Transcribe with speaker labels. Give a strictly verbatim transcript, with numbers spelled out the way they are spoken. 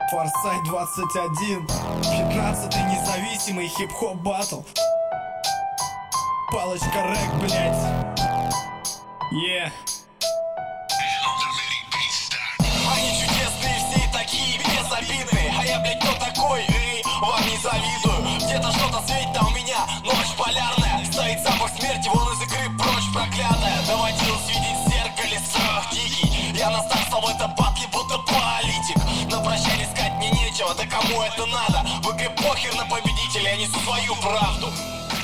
Speaker 1: Форсайт двадцать один, пятнадцатый независимый хип-хоп баттл. Палочка рэк, блять. Yeah.
Speaker 2: Они чудесные, все такие безобидные. А я, блядь, кто такой? Эй, вам не завидую. Где-то что-то светит, а у меня ночь полярная. Стоит запах смерти, вон из игры прочь проклятая. Доводилось видеть в зеркале страх дикий. Я настался в этом батле, будто политик. На прощание искать мне нечего, да кому это надо? В игре похер на победителя, я несу свою правду.